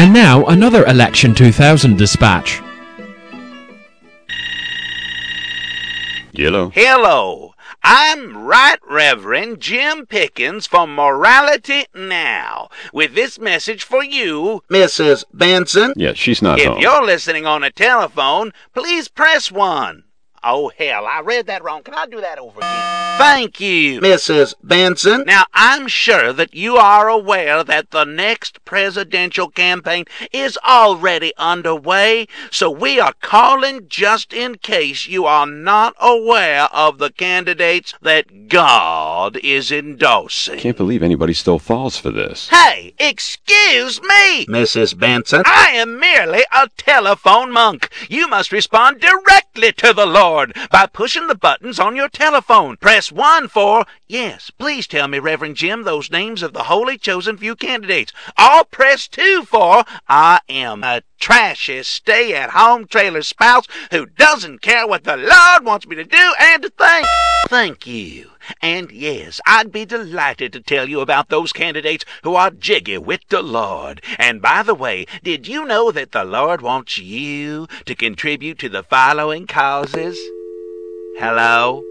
And now another Election 2000 dispatch. Hello. Hello. I'm Right Reverend Jim Pickens from Morality Now, with this message for you, Mrs. Benson. Yeah, she's not home. If you're listening on a telephone, please press 1. Oh, hell, I read that wrong. Can I do that over again? Thank you, Mrs. Benson. Now, I'm sure that you are aware that the next presidential campaign is already underway, so we are calling just in case you are not aware of the candidates that God is endorsing. Can't believe anybody still falls for this. Hey, excuse me, Mrs. Benson. I am merely a telephone monk. You must respond directly to the Lord by pushing the buttons on your telephone. Press 1 for, yes, please tell me, Reverend Jim, those names of the holy chosen few candidates. Or press 2 for, I am a trashy stay-at-home trailer spouse who doesn't care what the Lord wants me to do and to think. Thank you. And yes, I'd be delighted to tell you about those candidates who are jiggy with the Lord. And by the way, did you know that the Lord wants you to contribute to the following causes? Hello?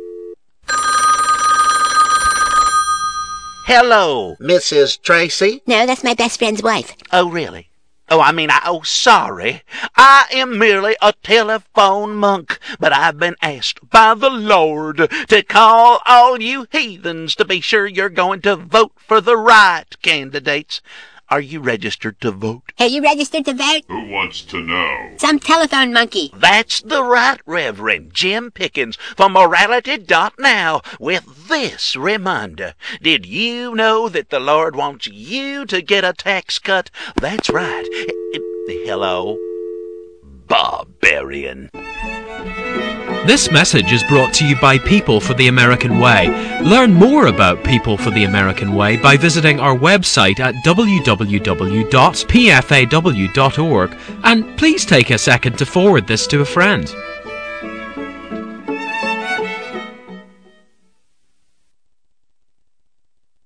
Hello, Mrs. Tracy? No, that's my best friend's wife. Oh, really? Oh, sorry. I am merely a telephone monk, but I've been asked by the Lord to call all you heathens to be sure you're going to vote for the right candidates. Are you registered to vote? Are you registered to vote? Who wants to know? Some telephone monkey. That's the Right Reverend Jim Pickens from Morality.now with this reminder. Did you know that the Lord wants you to get a tax cut? That's right. Hello, barbarian. This message is brought to you by People for the American Way. Learn more about People for the American Way by visiting our website at www.pfaw.org, and please take a second to forward this to a friend.